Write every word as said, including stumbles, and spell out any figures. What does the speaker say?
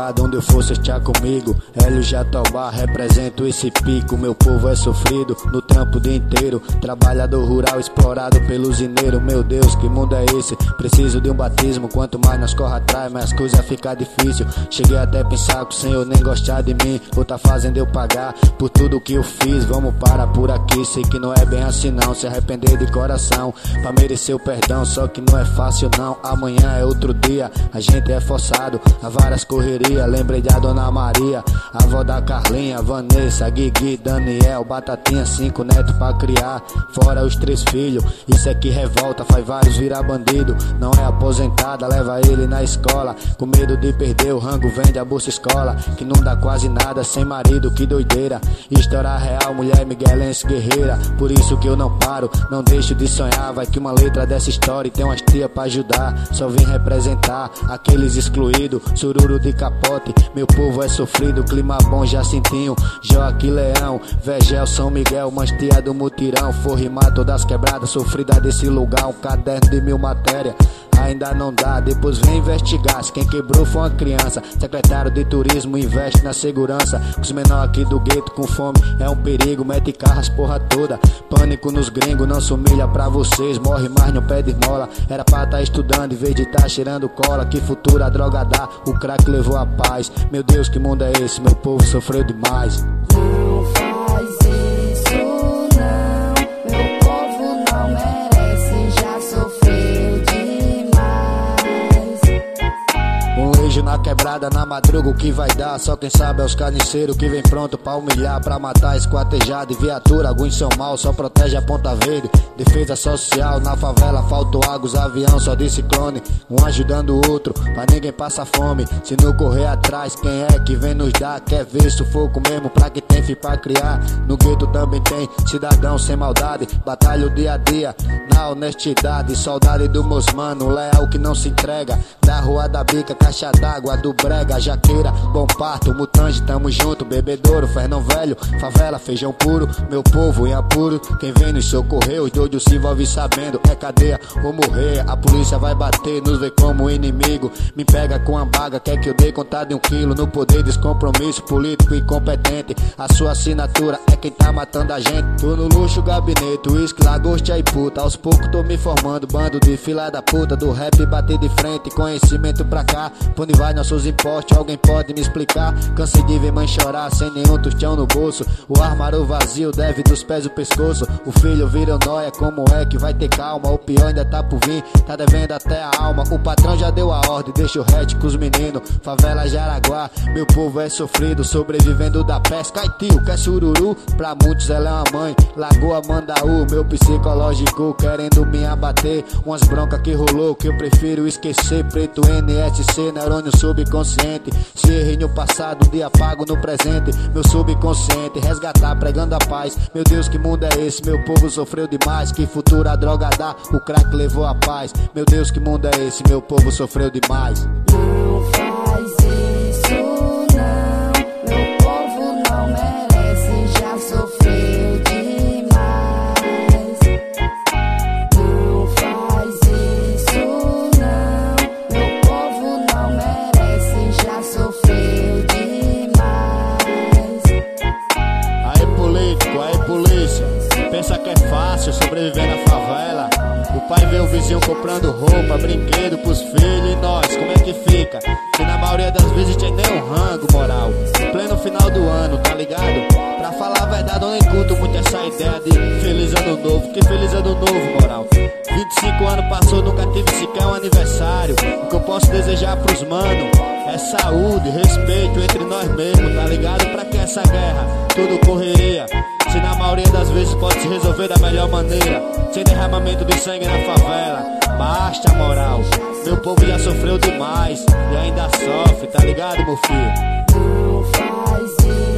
lado, onde eu for cê está comigo. Hélio Jatobá, represento esse pico. Meu povo é sofrido, no trampo o dia inteiro. Trabalhador rural explorado pelo usineiro. Meu Deus, que mundo é esse? Preciso de um batismo. Quanto mais nós corre atrás, mais as coisas ficam difícil. Cheguei até a pensar que o Senhor nem gostar de mim, ou tá fazendo eu pagar por tudo que eu fiz. Vamos parar por aqui, sei que não é bem assim não. Se arrepender de coração, pra merecer o perdão. Só que não é fácil não, amanhã é outro dia. A gente é forçado a várias correrias. Lembrei da Dona Maria, a avó da Carlinha, Vanessa, Guigui, Daniel, Batatinha, cinco netos pra criar, fora os três filhos. Isso é que revolta, faz vários virar bandido. Não é aposentada, leva ele na escola. Com medo de perder o rango, vende a bolsa escola. Que não dá quase nada, sem marido, que doideira. História real, mulher miguelense guerreira. Por isso que eu não paro, não deixo de sonhar. Vai que uma letra dessa história tem umas tia pra ajudar. Só vim representar aqueles excluídos, sururu de capote. Meu povo é sofrido, clima bom, Jacintinho, Joaquim Leão, Vegel, São Miguel, Mastia do Mutirão. For rimar todas as quebradas, sofrida desse lugar. Um caderno de mil matérias, ainda não dá, depois vem investigar. Se quem quebrou foi uma criança. Secretário de turismo investe na segurança. Os menores aqui do gueto com fome é um perigo. Mete carras porra toda, pânico nos gringos. Não se humilha pra vocês, morre mais no pé de esmola. Era pra tá estudando em vez de tá cheirando cola. Que futuro a droga dá, o crack levou a paz. Meu Deus, que mundo é esse? Meu povo sofreu demais. Não faz isso não, meu povo não merece, já sofreu demais. Um leijo na quebrada, na madruga, o que vai dar? Só quem sabe é os carniceiros que vem pronto pra humilhar, pra matar, esquartejado e viatura. Alguns são mal, só protege a Ponta Verde. Defesa social, na favela faltam águas, avião só de ciclone. Um ajudando o outro, pra ninguém passar fome. Se não correr atrás, quem é que vem nos dar? Quer ver sufoco mesmo pra que tem filho pra criar? No gueto também tem cidadão sem maldade. Batalha o dia a dia, na honestidade. Saudade do meus mano, leal que não se entrega. Da rua da bica, caixa d'água do brega. Jaqueira, bom parto, mutange, tamo junto. Bebedouro, Fernão Velho, favela, feijão puro. Meu povo em apuro, quem vem nos socorrer. Os doidos se envolve sabendo, é cadeia ou morrer. A polícia vai bater, nos vê como inimigo. Me pega com a baga, quer que eu dê conta de um quilo. No poder, descompromisso, político incompetente. A sua assinatura é quem tá matando a gente. Tô no luxo, gabinete, uísque, lagosta e puta. Aos poucos tô me formando, bando de fila da puta. Do rap bater de frente, conhecimento pra cá. Pra onde vai nossos impostos, alguém pode me explicar? Cansei de ver mãe chorar, sem nenhum tostão no bolso. O armário vazio, deve dos pés o pescoço. O filho vira nóia, como é que vai ter calma? O pior ainda tá por vir, tá devendo até a alma. O patrão já deu a ordem, deixa o hatch com os meninos. Favela Jaraguá, meu povo é sofrido, sobrevivendo da pesca. Ai tio, quer sururu? Pra muitos ela é uma mãe. Lagoa Mandaú, meu psicológico querendo me abater. Umas broncas que rolou que eu prefiro esquecer. Preto N S C, neurônio subconsciente. Se errei no passado, um dia apago no presente. Meu subconsciente, resgatar pregando a paz. Meu Deus, que mundo é esse? Meu povo sofreu demais. Que futuro a droga dá? O crack levou a paz. Meu Deus, que mundo é esse? Meu povo sofreu demais. Não faz isso não, meu povo não merece, já sofreu demais. Não faz isso não, meu povo não merece, já sofreu demais. Aí político, aí polícia, pensa que é fácil sobreviver na favela. O pai vê o vizinho comprando roupa, brinquedo pros filhos. E nós, como é que fica? Que na maioria das vezes tem nem um rango moral. Em pleno final do ano, tá ligado? Pra falar a verdade, eu nem curto muito essa ideia de feliz ano novo. Que feliz ano novo, moral? vinte e cinco anos passou, nunca tive sequer um aniversário. O que eu posso desejar pros mano é saúde, respeito entre nós mesmos, tá ligado? Pra que essa guerra? Tudo correria, se na maioria das vezes pode se resolver da melhor maneira, sem derramamento de sangue na favela. Basta moral, meu povo já sofreu demais e ainda sofre, tá ligado, meu filho? Não faz isso.